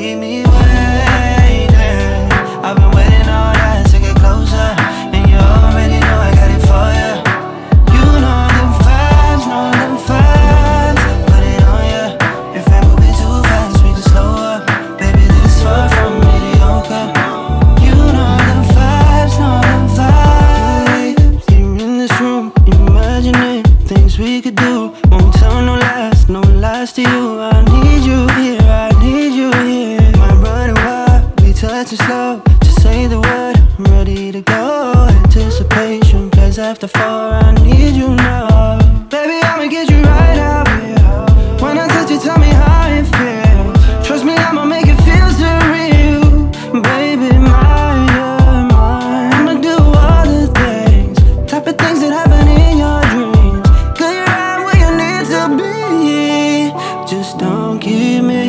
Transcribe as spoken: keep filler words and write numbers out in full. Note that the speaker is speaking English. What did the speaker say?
keep me waiting. I've been waiting all night to get closer, and you already know I got it for ya. You know them vibes, know them vibes. Put it on ya. If we're moving too fast, we can slow up. Baby, this far from mediocre. You know them vibes, know them vibes. Here in this room, imagining things we could do. Won't tell no lies, no lies to you. I need you here, I need you here. Might run wild, we touch it slow. Just say the word, I'm ready to go. Anticipation plays after four, I need you now. Baby, I'ma get you right out here. When I touch you, tell me how it feels. Trust me, I'ma make it feel surreal. Baby, mine, you're mine. I'ma do all the things, type of things that happen in your dreams. Girl, you're right where you need to be. Just don't keep me